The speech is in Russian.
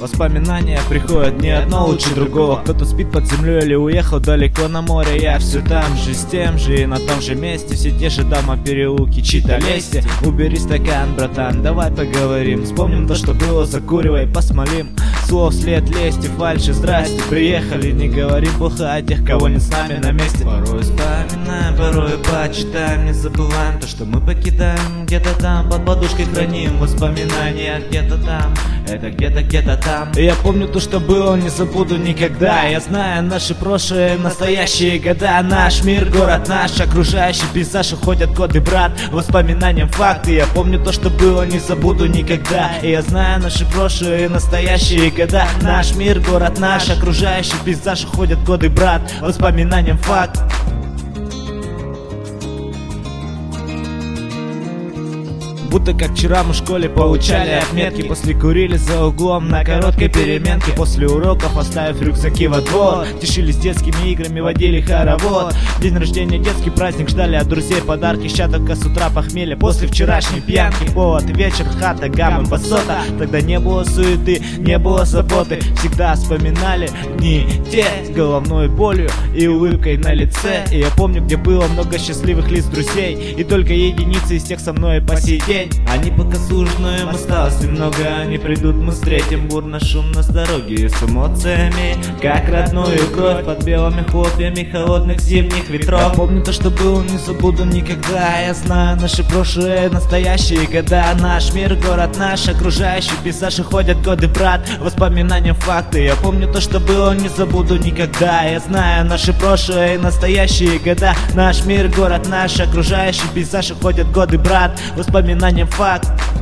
Воспоминания приходят, не одно лучше другого. Кто-то спит под землей или уехал далеко на море. Я все там же, с тем же и на том же месте. Все те же дома, переулки, чьи-то лести. Убери стакан, братан, давай поговорим. Вспомним то, что было, закуривай, посмолим. Слов след лести, фальши, здрасте. Приехали, не говорим плохо о тех, кого нет с нами на месте. Порой вспоминаем, порой почитаем, не забываем то, что мы покидаем. Где-то там под подушкой храним воспоминания. Где-то там, это где-то там. И я помню то, что было, не забуду никогда. Я знаю наши прошлые, настоящие года. Наш мир, город наш, окружающий пейзаж. Уходят годы, брат, воспоминаниям факты. Я помню то, что было, не забуду никогда. И я знаю наши прошлые, настоящие года. Наш мир, город наш, окружающий пейзаж. Уходят годы, брат, воспоминаниям факт. Будто как вчера мы в школе получали отметки. После курили за углом на короткой переменке. После уроков, оставив рюкзаки во двор, тешились детскими играми, водили хоровод. День рождения, детский праздник, ждали от друзей подарки. Ща только с утра похмелья после вчерашней пьянки. Повод вечер, хата, гамма, басота. Тогда не было суеты, не было заботы. Всегда вспоминали дни те с головной болью и улыбкой на лице. И я помню, где было много счастливых лиц друзей. И только единицы из тех со мной по сей день. Они пока сужены, им осталось немного. Они придут, мы встретим бурно, шумно с дороги. С эмоциями, как родную кровь. Под белыми хлопьями холодных зимних ветров. Я помню то, что было, не забуду никогда. Я знаю наши прошлые, настоящие года. Наш мир, город наш, окружающий пейзаж. Уходят годы, брат, воспоминания факты. Я помню то, что было, не забуду никогда. Я знаю наши прошлые, настоящие года. Наш мир, город наш, окружающий пейзаж. Уходят годы, брат, воспоминания факт.